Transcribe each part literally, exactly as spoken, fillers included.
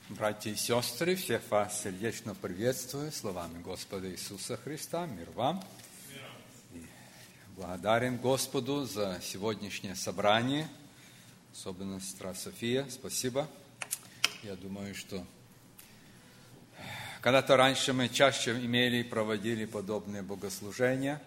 Братья и сестры, всех вас сердечно приветствую словами Господа Иисуса Христа. Мир вам. И благодарен Господу за сегодняшнее собрание, особенно сестра София. Спасибо. Я думаю, что когда-то раньше мы чаще имели и проводили подобные богослужения.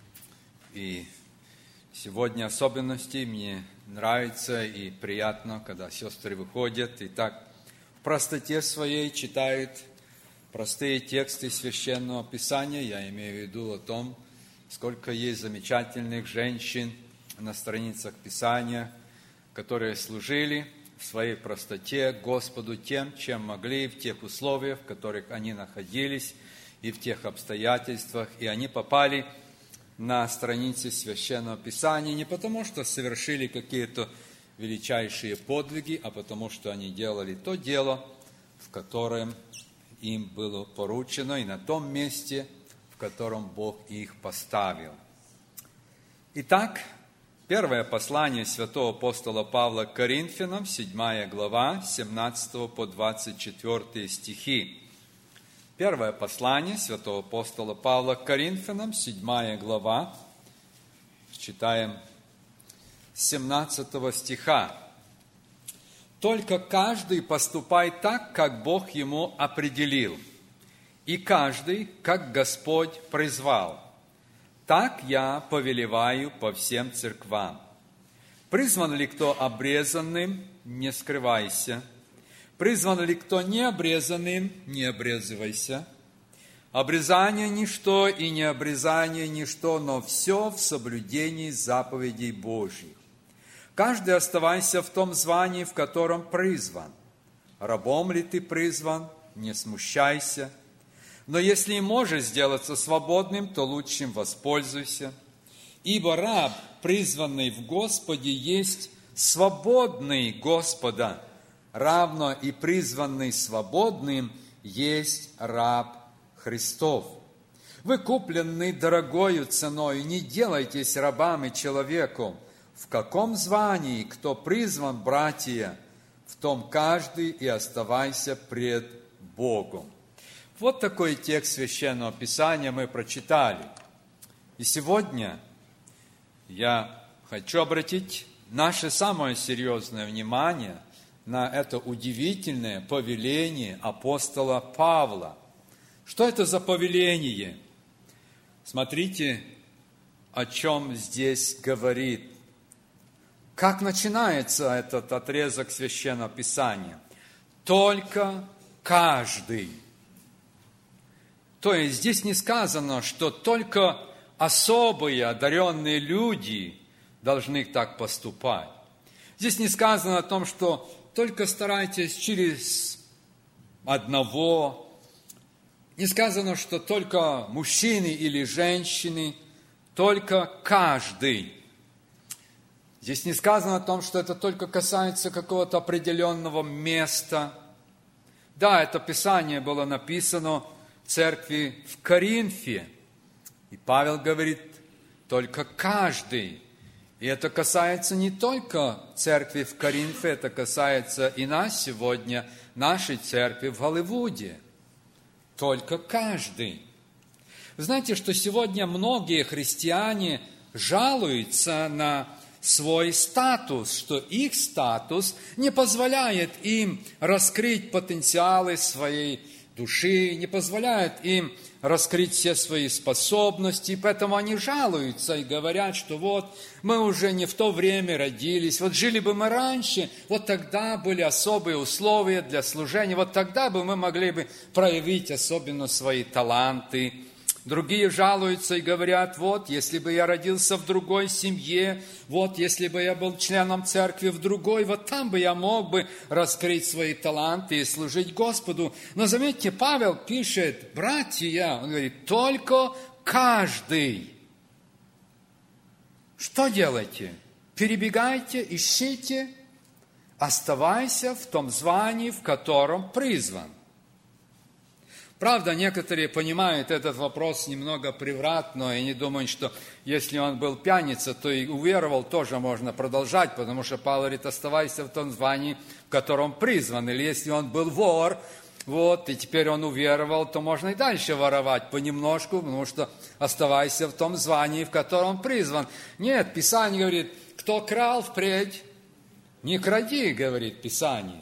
И сегодня особенности мне нравится и приятно, когда сестры выходят и так в простоте своей читают простые тексты Священного Писания. Я имею в виду о том, сколько есть замечательных женщин на страницах Писания, которые служили в своей простоте Господу тем, чем могли, в тех условиях, в которых они находились, и в тех обстоятельствах. И они попали на страницы Священного Писания не потому, что совершили какие-то величайшие подвиги, а потому что они делали то дело, в котором им было поручено, и на том месте, в котором Бог их поставил. Итак, первое послание святого апостола Павла к Коринфянам, седьмая глава, с семнадцатого по двадцать четвёртые стихи. Первое послание святого апостола Павла к Коринфянам, седьмая глава, читаем с семнадцатого стиха. «Только каждый поступай так, как Бог ему определил, и каждый, как Господь призвал. Так я повелеваю по всем церквам. Призван ли кто обрезанным, не скрывайся. Призван ли кто необрезанным, не обрезывайся. Обрезание – ничто, и необрезание – ничто, но все в соблюдении заповедей Божьих. Каждый оставайся в том звании, в котором призван. Рабом ли ты призван, не смущайся. Но если и можешь сделаться свободным, то лучшим воспользуйся. Ибо раб, призванный в Господе, есть свободный Господа, равно и призванный свободным есть раб Христов. Вы куплены дорогою ценою, не делайтесь рабами человеку. В каком звании кто призван, братья, в том каждый и оставайся пред Богом». Вот такой текст Священного Писания мы прочитали. И сегодня я хочу обратить наше самое серьезное внимание на это удивительное повеление апостола Павла. Что это за повеление? Смотрите, о чем здесь говорит. Как начинается этот отрезок Священного Писания? Только каждый. То есть здесь не сказано, что только особые одаренные люди должны так поступать. Здесь не сказано о том, что только старайтесь через одного. Не сказано, что только мужчины или женщины, только каждый. Здесь не сказано о том, что это только касается какого-то определенного места. Да, это Писание было написано в церкви в Коринфе. И Павел говорит, только каждый. И это касается не только церкви в Коринфе, это касается и нас сегодня, нашей церкви в Голливуде. Только каждый. Вы знаете, что сегодня многие христиане жалуются на свой статус, что их статус не позволяет им раскрыть потенциалы своей души, не позволяет им раскрыть все свои способности, поэтому они жалуются и говорят, что вот мы уже не в то время родились, вот жили бы мы раньше, вот тогда были особые условия для служения, вот тогда бы мы могли бы проявить особенно свои таланты. Другие жалуются и говорят, вот, если бы я родился в другой семье, вот, если бы я был членом церкви в другой, вот там бы я мог бы раскрыть свои таланты и служить Господу. Но заметьте, Павел пишет, братья, он говорит, только каждый. Что делайте? Перебегайте, ищите, оставайся в том звании, в котором призван. Правда, некоторые понимают этот вопрос немного превратно, и они думают, что если он был пьяница, то и уверовал тоже можно продолжать, потому что Павел говорит, оставайся в том звании, в котором призван. Или если он был вор, вот, и теперь он уверовал, то можно и дальше воровать понемножку, потому что оставайся в том звании, в котором призван. Нет, Писание говорит, кто крал впредь, не кради, говорит Писание.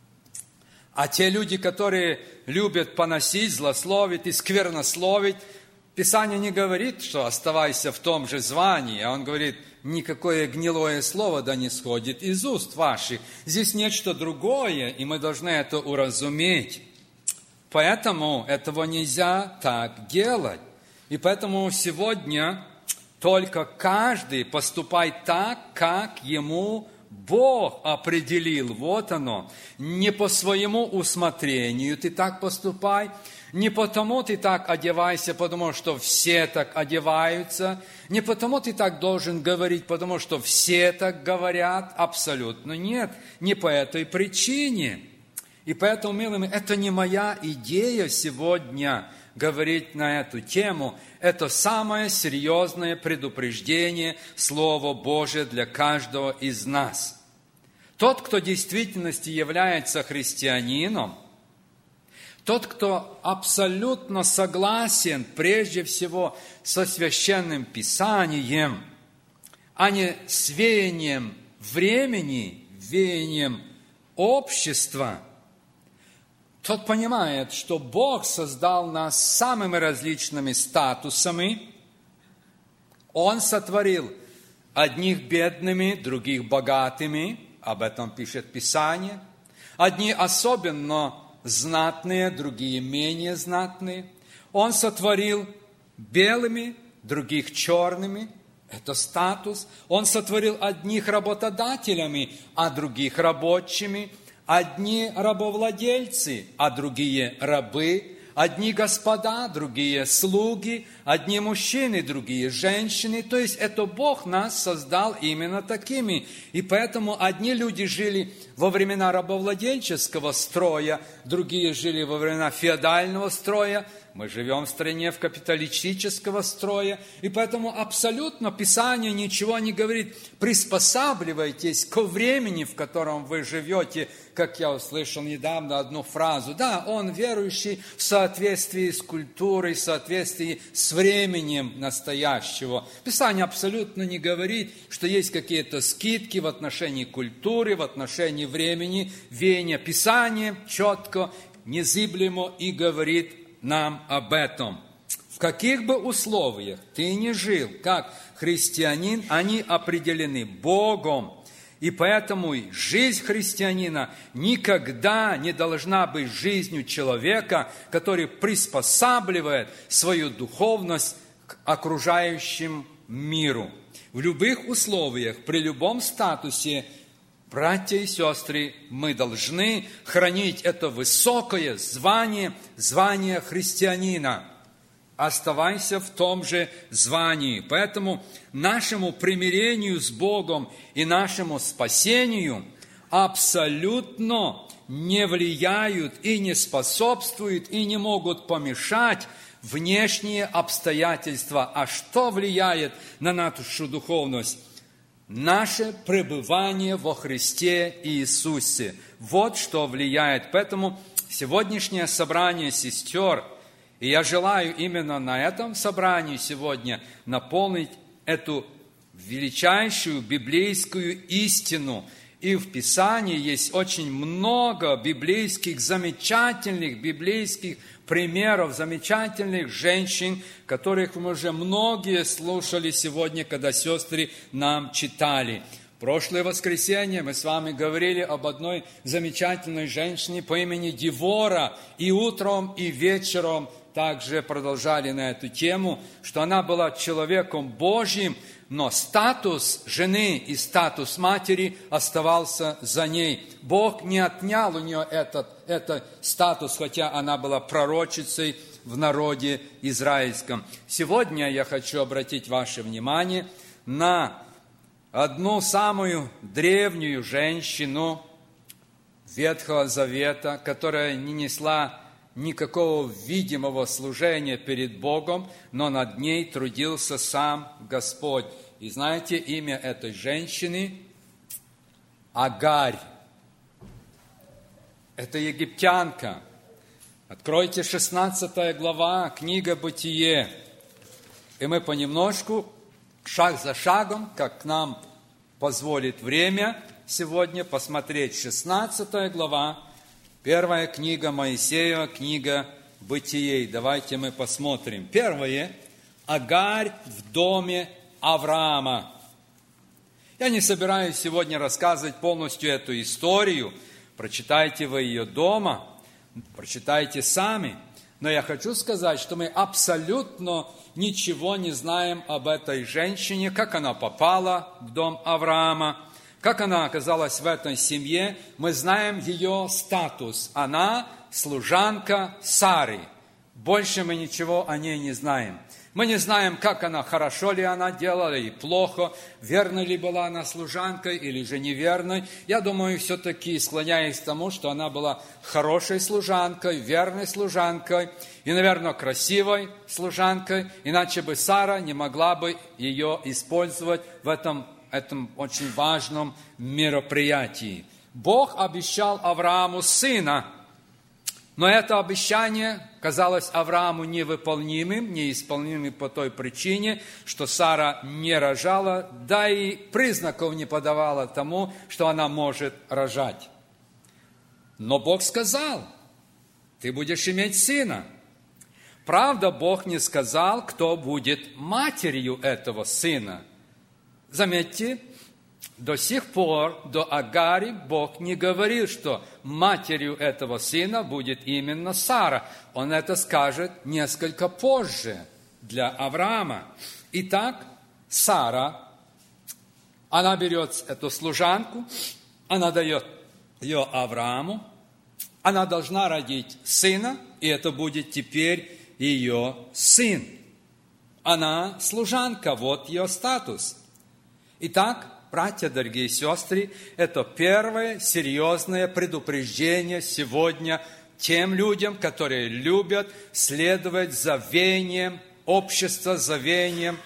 А те люди, которые любят поносить, злословить и сквернословить, Писание не говорит, что оставайся в том же звании, а он говорит, никакое гнилое слово да не сходит из уст ваших. Здесь нечто другое, и мы должны это уразуметь. Поэтому этого нельзя так делать. И поэтому сегодня только каждый поступает так, как ему Бог определил. Вот оно. Не по своему усмотрению ты так поступай, не потому ты так одевайся, потому что все так одеваются, не потому ты так должен говорить, потому что все так говорят. Абсолютно нет, не по этой причине. И поэтому, милые, это не моя идея сегодня говорить на эту тему. Это самое серьезное предупреждение Слова Божия для каждого из нас. Тот, кто в действительности является христианином, тот, кто абсолютно согласен прежде всего со Священным Писанием, а не с веянием времени, веянием общества, тот понимает, что Бог создал нас самыми различными статусами. Он сотворил одних бедными, других богатыми, об этом пишет Писание. Одни особенно знатные, другие менее знатные. Он сотворил белыми, других черными. Это статус. Он сотворил одних работодателями, а других рабочими. Одни рабовладельцы, а другие рабы, одни господа, другие слуги, одни мужчины, другие женщины. То есть это Бог нас создал именно такими. И поэтому одни люди жили во времена рабовладельческого строя, другие жили во времена феодального строя. Мы живем в стране в капиталистического строя, и поэтому абсолютно Писание ничего не говорит. Приспосабливайтесь ко времени, в котором вы живете, как я услышал недавно одну фразу. Да, он верующий в соответствии с культурой, в соответствии с временем настоящего. Писание абсолютно не говорит, что есть какие-то скидки в отношении культуры, в отношении времени, веяния. Писание четко, незыблемо и говорит нам об этом. В каких бы условиях ты ни жил, как христианин, они определены Богом. И поэтому жизнь христианина никогда не должна быть жизнью человека, который приспосабливает свою духовность к окружающему миру. В любых условиях, при любом статусе, братья и сестры, мы должны хранить это высокое звание, звание христианина. Оставайся в том же звании. Поэтому нашему примирению с Богом и нашему спасению абсолютно не влияют и не способствуют и не могут помешать внешние обстоятельства. А что влияет на нашу духовность? Наше пребывание во Христе Иисусе. Вот что влияет. Поэтому сегодняшнее собрание сестер, и я желаю именно на этом собрании сегодня наполнить эту величайшую библейскую истину. И в Писании есть очень много библейских, замечательных библейских примеров, замечательных женщин, которых мы уже многие слушали сегодня, когда сестры нам читали. В прошлое воскресенье мы с вами говорили об одной замечательной женщине по имени Девора, и утром, и вечером также продолжали на эту тему, что она была человеком Божьим, но статус жены и статус матери оставался за ней. Бог не отнял у нее этот, этот статус, хотя она была пророчицей в народе израильском. Сегодня я хочу обратить ваше внимание на одну самую древнюю женщину Ветхого Завета, которая не несла никакого видимого служения перед Богом, но над ней трудился сам Господь. И знаете имя этой женщины? Агарь. Это египтянка. Откройте шестнадцатая глава, книга «Бытие». И мы понемножку, шаг за шагом, как нам позволит время сегодня, посмотреть шестнадцатая глава, первая книга Моисея, книга «Бытие». Давайте мы посмотрим. Первое. Агарь в доме Авраама. Я не собираюсь сегодня рассказывать полностью эту историю. Прочитайте вы ее дома, прочитайте сами. Но я хочу сказать, что мы абсолютно ничего не знаем об этой женщине, как она попала в дом Авраама, как она оказалась в этой семье. Мы знаем ее статус. Она служанка Сары. Больше мы ничего о ней не знаем. Мы не знаем, как она, хорошо ли она делала или плохо, верной ли была она служанкой или же неверной. Я думаю, все-таки склоняюсь к тому, что она была хорошей служанкой, верной служанкой и, наверное, красивой служанкой, иначе бы Сара не могла бы ее использовать в этом, этом очень важном мероприятии. Бог обещал Аврааму сына, но это обещание казалось Аврааму невыполнимым, неисполнимым по той причине, что Сара не рожала, да и признаков не подавала тому, что она может рожать. Но Бог сказал: ты будешь иметь сына. Правда, Бог не сказал, кто будет матерью этого сына. Заметьте, до сих пор, до Агари, Бог не говорил, что матерью этого сына будет именно Сара. Он это скажет несколько позже для Авраама. Итак, Сара, она берет эту служанку, она дает ее Аврааму, она должна родить сына, и это будет теперь ее сын. Она служанка, вот ее статус. Итак, братья, дорогие сестры, это первое серьезное предупреждение сегодня тем людям, которые любят следовать за веянием общества, за веянием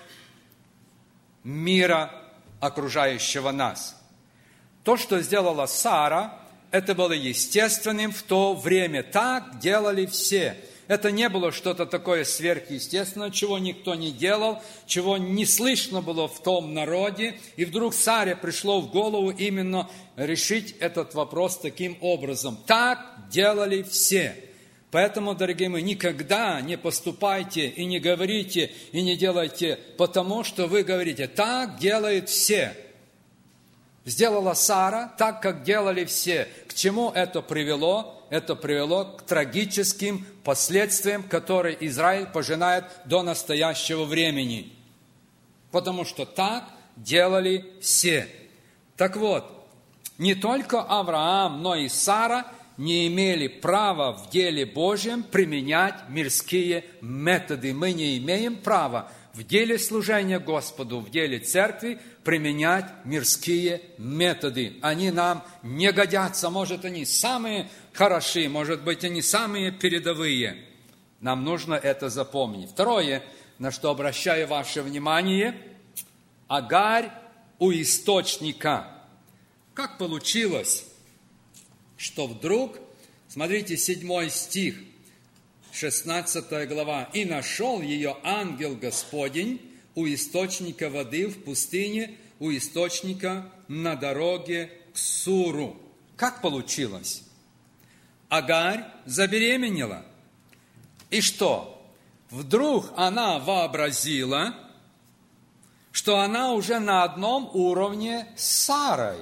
мира, окружающего нас. То, что сделала Сара, это было естественным в то время. Так делали все. Это не было что-то такое сверхъестественное, чего никто не делал, чего не слышно было в том народе. И вдруг Саре пришло в голову именно решить этот вопрос таким образом. Так делали все. Поэтому, дорогие мои, никогда не поступайте и не говорите, и не делайте потому, что вы говорите. Так делают все. Сделала Сара так, как делали все. К чему это привело? Это привело к трагическим последствиям, которые Израиль пожинает до настоящего времени. Потому что так делали все. Так вот, не только Авраам, но и Сара не имели права в деле Божьем применять мирские методы. Мы не имеем права в деле служения Господу, в деле церкви применять мирские методы. Они нам не годятся. Может, они самые хороши, может быть, они самые передовые. Нам нужно это запомнить. Второе, на что обращаю ваше внимание, Агарь у источника. Как получилось, что вдруг, смотрите, седьмой стих, шестнадцатая глава, «И нашел ее ангел Господень у источника воды в пустыне, у источника на дороге к Суру». Как получилось? Агарь забеременела. И что? Вдруг она вообразила, что она уже на одном уровне с Сарой.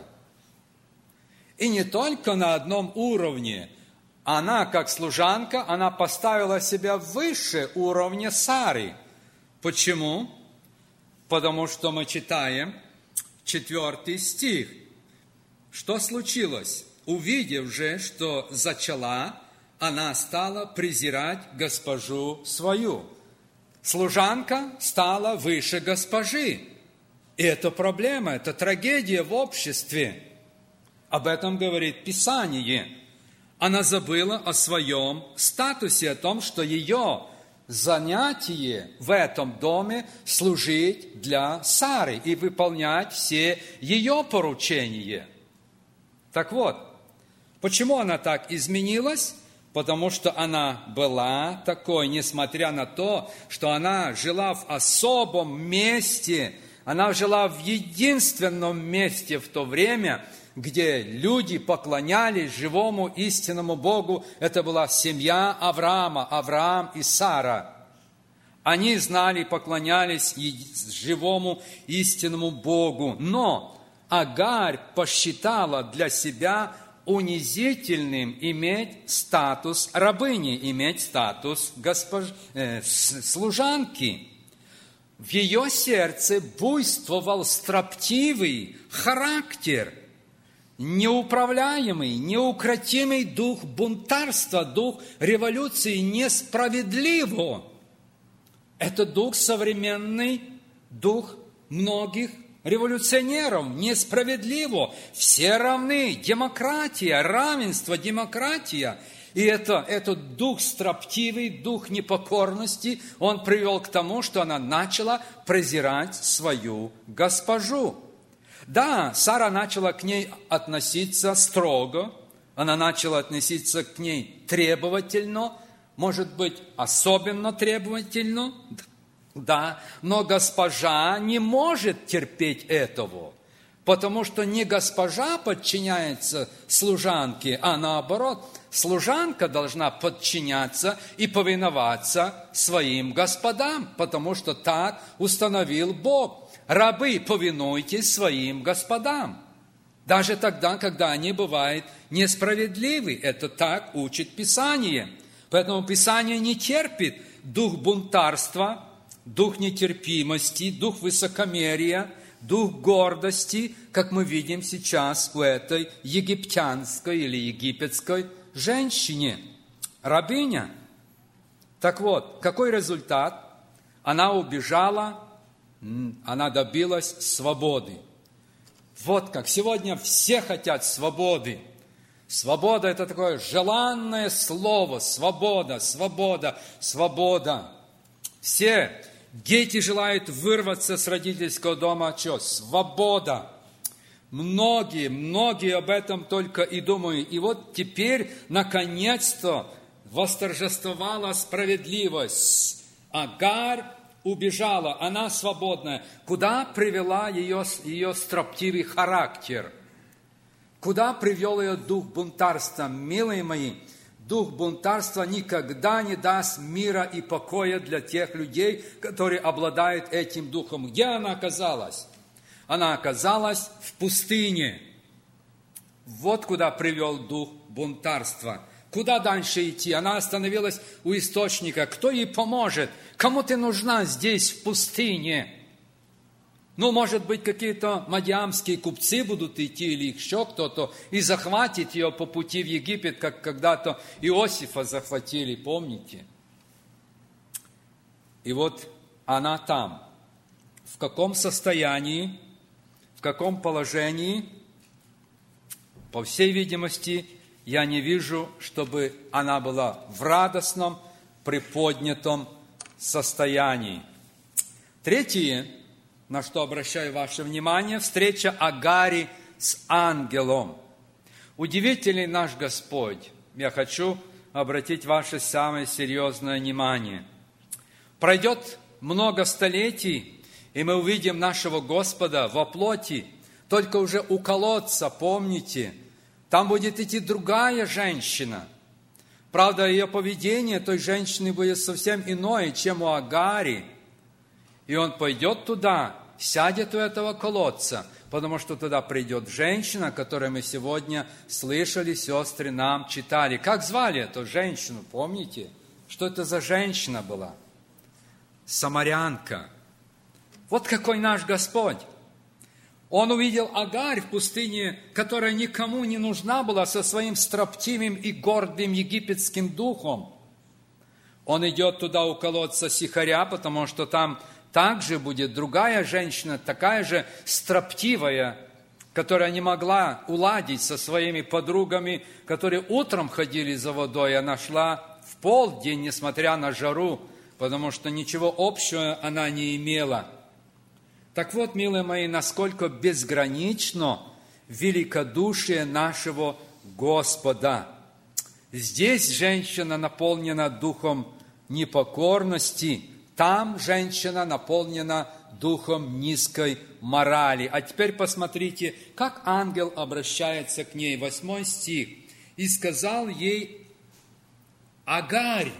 И не только на одном уровне. Она, как служанка, она поставила себя выше уровня Сары. Почему? Потому что мы читаем четвертый стих. Что случилось? Увидев же, что зачала, она стала презирать госпожу свою. Служанка стала выше госпожи. И это проблема, это трагедия в обществе. Об этом говорит Писание. она забыла о своем статусе, о том, что ее занятие в этом доме служить для Сары и выполнять все ее поручения. Так вот, почему она так изменилась? Потому что она была такой, несмотря на то, что она жила в особом месте, она жила в единственном месте в то время, где люди поклонялись живому истинному Богу. Это была семья Авраама, Авраам и Сара. Они знали, поклонялись живому истинному Богу. Но Агарь посчитала для себя унизительным иметь статус рабыни, иметь статус госпож... э, служанки. В ее сердце буйствовал строптивый характер, неуправляемый, неукротимый дух бунтарства, дух революции несправедливо. Это дух современный, дух многих революционеров, несправедливо. Все равны, демократия, равенство, демократия. И это, этот дух строптивый, дух непокорности, он привел к тому, что она начала презирать свою госпожу. Да, Сара начала к ней относиться строго, она начала относиться к ней требовательно, может быть, особенно требовательно, да, но госпожа не может терпеть этого, потому что не госпожа подчиняется служанке, а наоборот, служанка должна подчиняться и повиноваться своим господам, потому что так установил Бог. Рабы, повинуйтесь своим господам, даже тогда, когда они бывают несправедливы. Это так учит Писание. Поэтому Писание не терпит дух бунтарства, дух нетерпимости, дух высокомерия, дух гордости, как мы видим сейчас у этой египтянской или египетской женщине, рабыня. Так вот, какой результат? Она убежала, она добилась свободы. Вот как. Сегодня все хотят свободы. Свобода – это такое желанное слово. Свобода, свобода, свобода. Все дети желают вырваться с родительского дома. Что? Свобода. Многие, многие об этом только и думают. И вот теперь, наконец-то, восторжествовала справедливость. Агарь убежала, она свободная. Куда привела ее, ее строптивый характер? Куда привел ее дух бунтарства? Милые мои, дух бунтарства никогда не даст мира и покоя для тех людей, которые обладают этим духом. Где она оказалась? Она оказалась в пустыне. Вот куда привел дух бунтарства. Куда дальше идти? Она остановилась у источника. Кто ей поможет? Кому ты нужна здесь, в пустыне? Ну, может быть, какие-то мадьямские купцы будут идти или еще кто-то и захватит ее по пути в Египет, как когда-то Иосифа захватили, помните? И вот она там. В каком состоянии, в каком положении? По всей видимости, я не вижу, чтобы она была в радостном, приподнятом состоянии. Третье, на что обращаю ваше внимание, встреча Агари с ангелом. Удивительный наш Господь. Я хочу обратить ваше самое серьезное внимание. Пройдет много столетий, и мы увидим нашего Господа во плоти, только уже у колодца, помните, там будет идти другая женщина. Правда, ее поведение той женщины будет совсем иное, чем у Агари. И он пойдет туда, сядет у этого колодца, потому что туда придет женщина, о которой мы сегодня слышали, сестры нам читали. Как звали эту женщину, помните? Что это за женщина была? Самарянка. Вот какой наш Господь. Он увидел Агарь в пустыне, которая никому не нужна была, со своим строптивым и гордым египетским духом. Он идет туда у колодца Сихаря, потому что там также будет другая женщина, такая же строптивая, которая не могла уладить со своими подругами, которые утром ходили за водой, она шла в полдень, несмотря на жару, потому что ничего общего она не имела. Так вот, милые мои, насколько безгранично великодушие нашего Господа. Здесь женщина наполнена духом непокорности, там женщина наполнена духом низкой морали. А теперь посмотрите, как ангел обращается к ней. Восьмой стих. «И сказал ей: Агарь».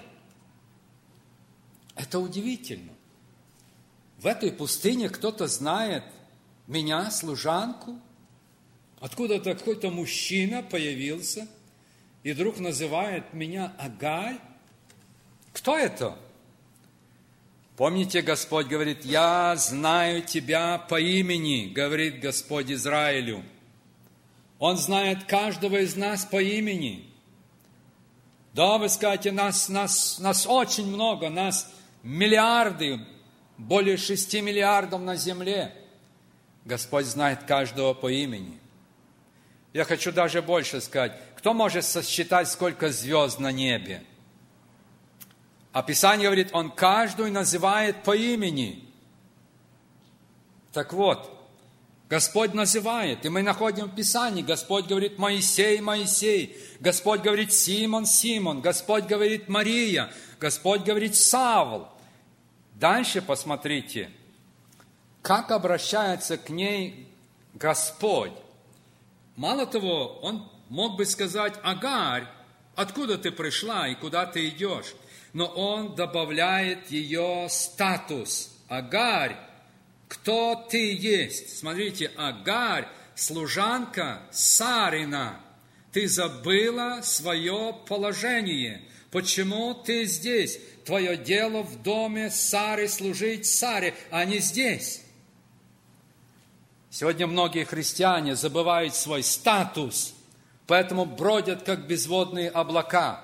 Это удивительно. В этой пустыне кто-то знает меня, служанку. Откуда-то какой-то мужчина появился и вдруг называет меня Агарь. Кто это? Помните, Господь говорит: «Я знаю тебя по имени», говорит Господь Израилю. Он знает каждого из нас по имени. Да, вы скажете, нас, нас, нас очень много, нас миллиарды, более шести миллиардов на земле. Господь знает каждого по имени. Я хочу даже больше сказать. Кто может сосчитать, сколько звезд на небе? А Писание говорит, Он каждую называет по имени. Так вот, Господь называет, и мы находим в Писании, Господь говорит: Моисей, Моисей, Господь говорит: Симон, Симон, Господь говорит: Мария, Господь говорит: Савл. Дальше посмотрите, как обращается к ней Господь. Мало того, Он мог бы сказать: Агарь, откуда ты пришла и куда ты идешь? Но Он добавляет ее статус. Агарь, кто ты есть? Смотрите, Агарь, служанка Сарина. Ты забыла свое положение. Почему ты здесь? Твое дело в доме Сары служить Саре, а не здесь. Сегодня многие христиане забывают свой статус, поэтому бродят, как безводные облака.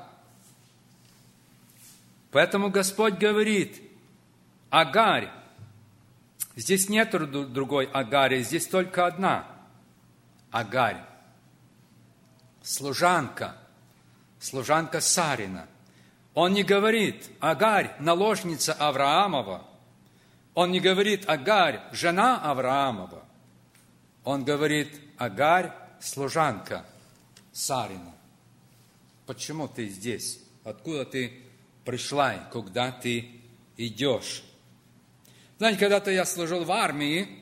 Поэтому Господь говорит: Агарь. Здесь нет другой Агари, здесь только одна Агарь. Служанка, служанка Сарина. Он не говорит: Агарь, наложница Авраамова. Он не говорит: Агарь, жена Авраамова. Он говорит: Агарь, служанка Сарина. Почему ты здесь? Откуда ты пришла и куда ты идешь? Знаете, когда-то я служил в армии.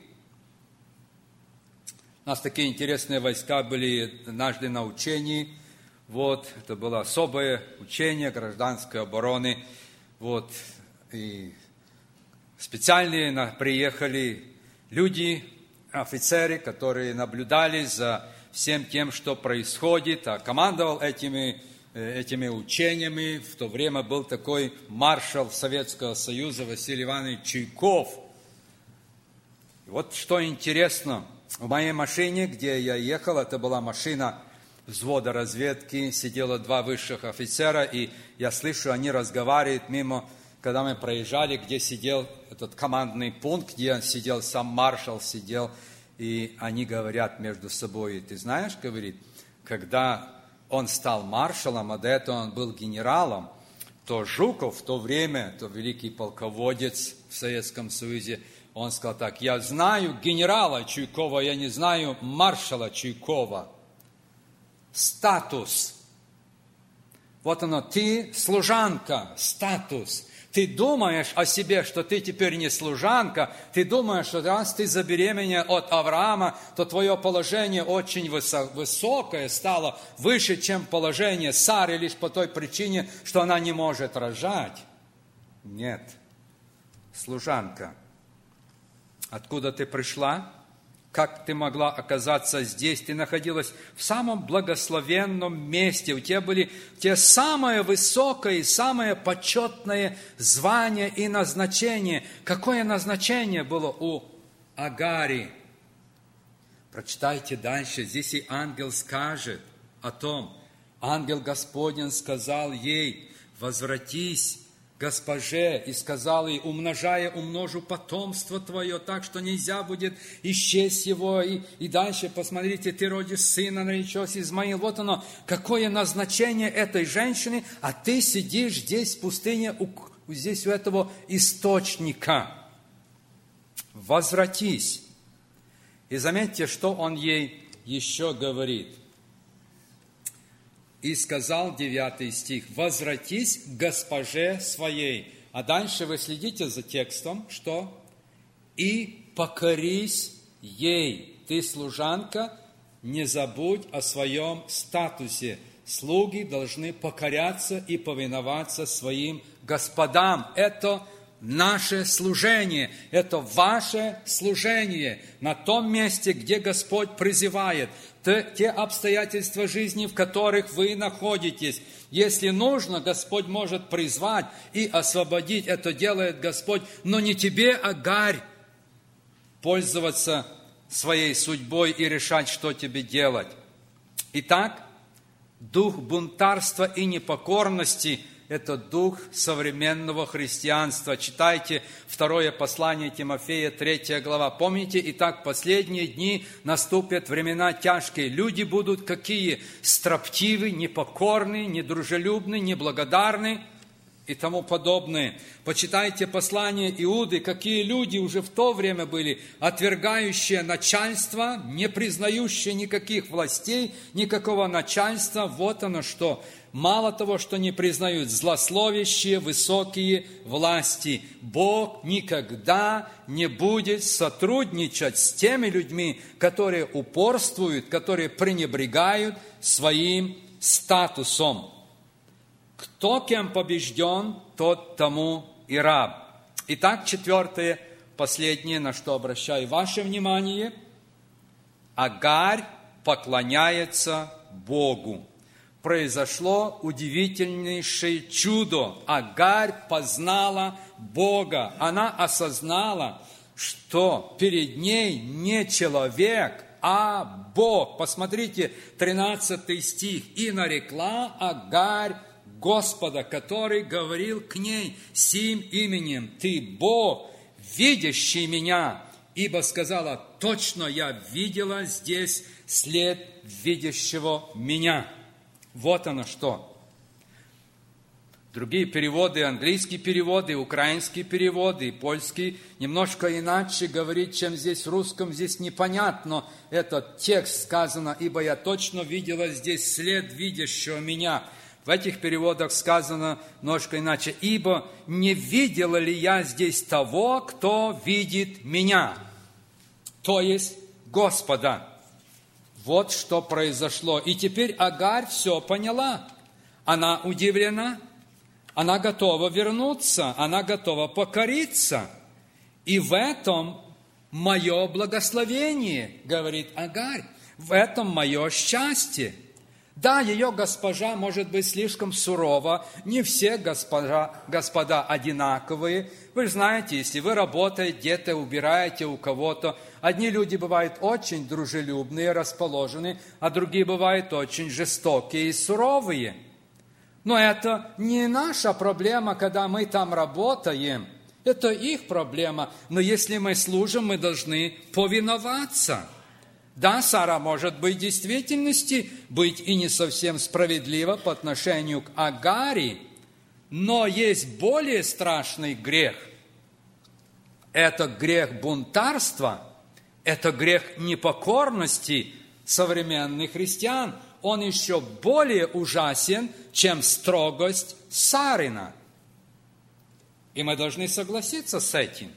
У нас такие интересные войска были однажды на учении. Вот, это было особое учение гражданской обороны. Вот, и специальные приехали люди, офицеры, которые наблюдали за всем тем, что происходит, а командовал этими, этими учениями. В то время был такой маршал Советского Союза Василий Иванович Чуйков. И вот что интересно, в моей машине, где я ехал, это была машина взвода разведки, сидело два высших офицера, и я слышу, они разговаривают мимо, когда мы проезжали, где сидел этот командный пункт, где сидел сам маршал, сидел, и они говорят между собой: ты знаешь, говорит, когда он стал маршалом, а до этого он был генералом, то Жуков в то время, то великий полководец в Советском Союзе, он сказал так: я знаю генерала Чуйкова, я не знаю маршала Чуйкова. Статус. Вот оно, ты служанка, статус. Ты думаешь о себе, что ты теперь не служанка, ты думаешь, что раз ты забеременела от Авраама, то твое положение очень высокое стало, выше, чем положение Сары, лишь по той причине, что она не может рожать. Нет. Служанка. Откуда ты пришла? Как ты могла оказаться здесь? Ты находилась в самом благословенном месте. У тебя были те самое высокое и самое почетное звание и назначение. Какое назначение было у Агари? Прочитайте дальше. Здесь и ангел скажет о том. Ангел Господень сказал ей: возвратись госпоже и сказал ей: умножая, умножу потомство твое, так что нельзя будет исчесть его. И, и дальше, посмотрите, ты родишь сына, наречешь Измаил. Вот оно, какое назначение этой женщины, а ты сидишь здесь в пустыне, у, здесь у этого источника. Возвратись. И заметьте, что он ей еще говорит. И сказал, девятый стих: возвратись к госпоже своей. А дальше вы следите за текстом, что? И покорись ей. Ты, служанка, не забудь о своем статусе. Слуги должны покоряться и повиноваться своим господам. Это наше служение, это ваше служение на том месте, где Господь призывает, те обстоятельства жизни, в которых вы находитесь. Если нужно, Господь может призвать и освободить, это делает Господь, но не тебе, Агарь, пользоваться своей судьбой и решать, что тебе делать. Итак, дух бунтарства и непокорности – это дух современного христианства. Читайте второе послание Тимофея, третья глава. Помните, итак, последние дни наступят времена тяжкие. Люди будут какие? Строптивы, непокорны, недружелюбны, неблагодарны и тому подобное. Почитайте послание Иуды, какие люди уже в то время были, отвергающие начальство, не признающие никаких властей, никакого начальства. Вот оно что. Мало того, что не признают злословящие высокие власти, Бог никогда не будет сотрудничать с теми людьми, которые упорствуют, которые пренебрегают своим статусом. Кто кем побежден, тот тому и раб. Итак, четвертое, последнее, на что обращаю ваше внимание. Агарь поклоняется Богу. Произошло удивительнейшее чудо. Агарь познала Бога. Она осознала, что перед ней не человек, а Бог. Посмотрите, тринадцатый стих. «И нарекла Агарь Господа, который говорил к ней сим именем: Ты Бог, видящий меня, ибо сказала: точно я видела здесь след видящего меня». Вот оно что. Другие переводы, английские переводы, украинские переводы, польские, немножко иначе говорит, чем здесь в русском. Здесь непонятно этот текст сказано: «Ибо я точно видела здесь след видящего меня». В этих переводах сказано немножко иначе: «Ибо не видела ли я здесь того, кто видит меня?» То есть Господа. Вот что произошло. И теперь Агарь все поняла. Она удивлена. Она готова вернуться. Она готова покориться. И в этом мое благословение, говорит Агарь. В этом мое счастье. Да, ее госпожа может быть слишком сурова. Не все госпожа, господа одинаковые. Вы знаете, если вы работаете где-то, убираете у кого-то, одни люди бывают очень дружелюбные, расположенные, а другие бывают очень жестокие и суровые. Но это не наша проблема, когда мы там работаем. Это их проблема. Но если мы служим, мы должны повиноваться. Да, Сара может быть в действительности быть и не совсем справедлива по отношению к Агари, но есть более страшный грех. Это грех бунтарства, это грех непокорности современных христиан. Он еще более ужасен, чем строгость Сарина. И мы должны согласиться с этим.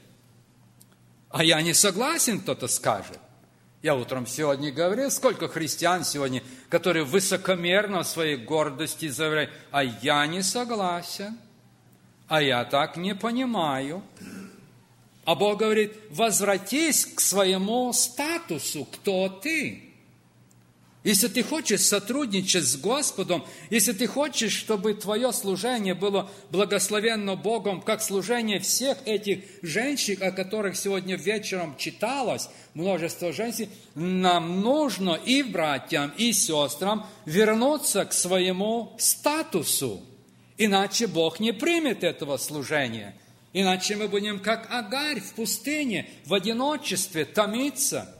А я не согласен, кто-то скажет. Я утром сегодня говорил, сколько христиан сегодня, которые высокомерно в своей гордости заявляют: а я не согласен, а я так не понимаю. А Бог говорит: возвратись к своему статусу, кто ты. Если ты хочешь сотрудничать с Господом, если ты хочешь, чтобы твое служение было благословенно Богом, как служение всех этих женщин, о которых сегодня вечером читалось, множество женщин, нам нужно и братьям, и сестрам вернуться к своему статусу. Иначе Бог не примет этого служения. Иначе мы будем как Агарь в пустыне, в одиночестве, томиться.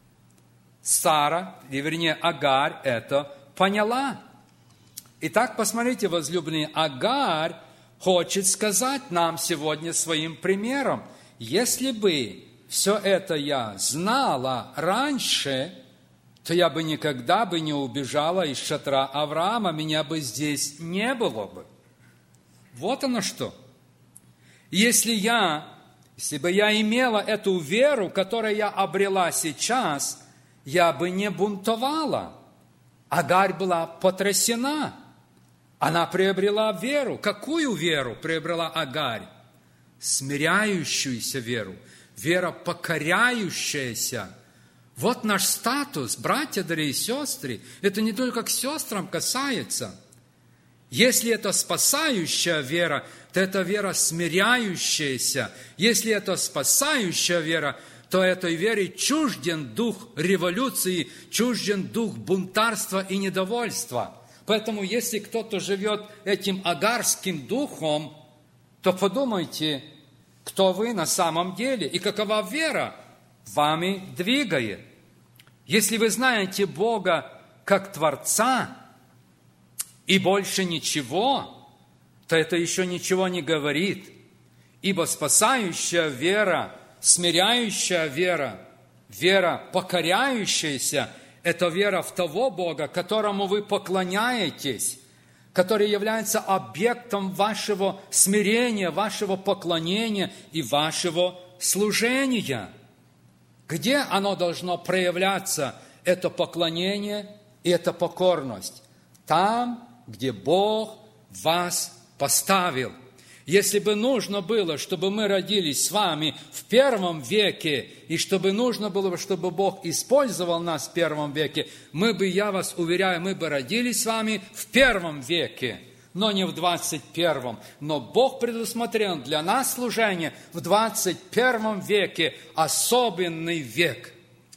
Сара, и вернее Агарь, это поняла. Итак, посмотрите, возлюбленные, Агарь хочет сказать нам сегодня своим примером: если бы все это я знала раньше, то я бы никогда бы не убежала из шатра Авраама, меня бы здесь не было бы. Вот оно что. Если я, если бы я имела эту веру, которую я обрела сейчас, я бы не бунтовала. Агарь была потрясена. Она приобрела веру. Какую веру приобрела Агарь? Смиряющуюся веру. Вера покоряющаяся. Вот наш статус, братья, дорогие сестры. Это не только к сестрам касается. Если это спасающая вера, то это вера смиряющаяся. Если это спасающая вера, то этой вере чужден дух революции, чужден дух бунтарства и недовольства. Поэтому, если кто-то живет этим агарским духом, то подумайте, кто вы на самом деле и какова вера вами двигает. Если вы знаете Бога как Творца и больше ничего, то это еще ничего не говорит. Ибо спасающая вера, смиряющая вера, вера покоряющаяся, это вера в того Бога, которому вы поклоняетесь, который является объектом вашего смирения, вашего поклонения и вашего служения. Где оно должно проявляться, это поклонение и эта покорность? Там, где Бог вас поставил. Если бы нужно было, чтобы мы родились с вами в первом веке, и чтобы нужно было, чтобы Бог использовал нас в первом веке, мы бы, я вас уверяю, мы бы родились с вами в первом веке, но не в двадцать первом. Но Бог предусмотрел для нас служение в двадцать первом веке, особенный век.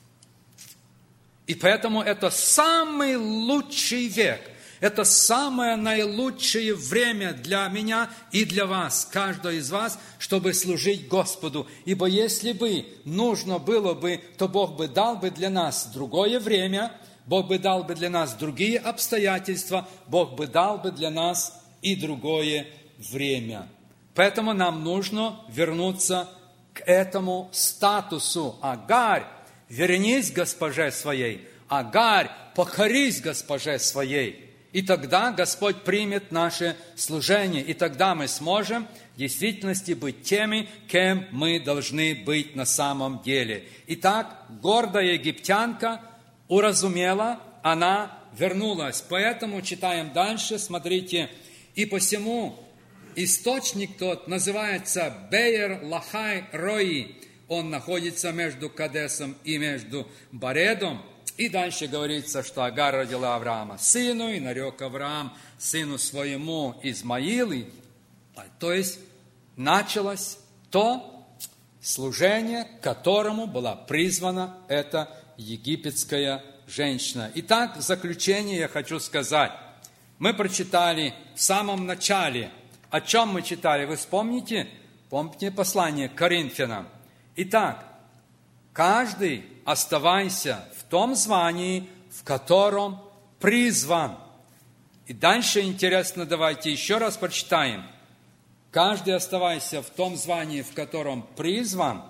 И поэтому это самый лучший век. Это самое наилучшее время для меня и для вас, каждого из вас, чтобы служить Господу. Ибо если бы нужно было бы, то Бог бы дал бы для нас другое время, Бог бы дал бы для нас другие обстоятельства, Бог бы дал бы для нас и другое время. Поэтому нам нужно вернуться к этому статусу. Агарь, вернись госпоже своей. Агарь, покорись госпоже своей. И тогда Господь примет наше служение. И тогда мы сможем в действительности быть теми, кем мы должны быть на самом деле. Итак, гордая египтянка уразумела, она вернулась. Поэтому читаем дальше, смотрите. И посему источник тот называется Беер Лахай Рои. Он находится между Кадесом и между Баредом. И дальше говорится, что Агар родила Авраама сыну, и нарек Авраам сыну своему Измаил. То есть началось то служение, к которому была призвана эта египетская женщина. Итак, в заключение я хочу сказать. Мы прочитали в самом начале. О чем мы читали? Вы вспомните? Помните послание к Коринфянам? Итак, каждый оставайся в том звании, в котором призван. И дальше интересно, давайте еще раз прочитаем. Каждый оставайся в том звании, в котором призван,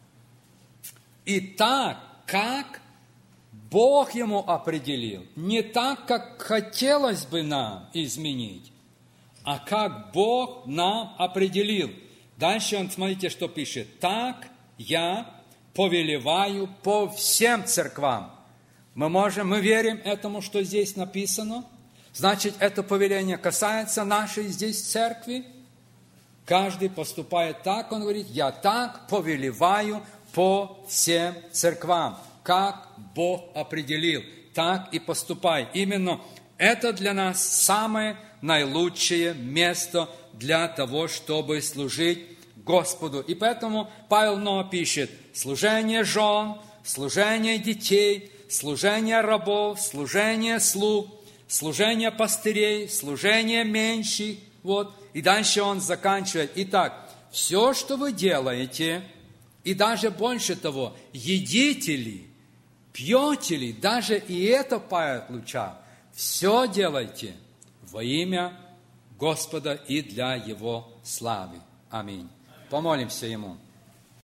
и так, как Бог ему определил. Не так, как хотелось бы нам изменить, а как Бог нам определил. Дальше он, смотрите, что пишет. Так я повелеваю по всем церквам. Мы можем, мы верим этому, что здесь написано. Значит, это повеление касается нашей здесь церкви. Каждый поступает так, он говорит, я так повелеваю по всем церквам, как Бог определил, так и поступай. Именно это для нас самое наилучшее место для того, чтобы служить Господу. И поэтому Павел Ноа пишет, служение жен, служение детей, служение рабов, служение слуг, служение пастырей, служение меньших, Вот. И дальше он заканчивает. Итак, все, что вы делаете, и даже больше того, едите ли, пьете ли, даже и это пает луча, все делайте во имя Господа и для Его славы. Аминь. Помолимся Ему.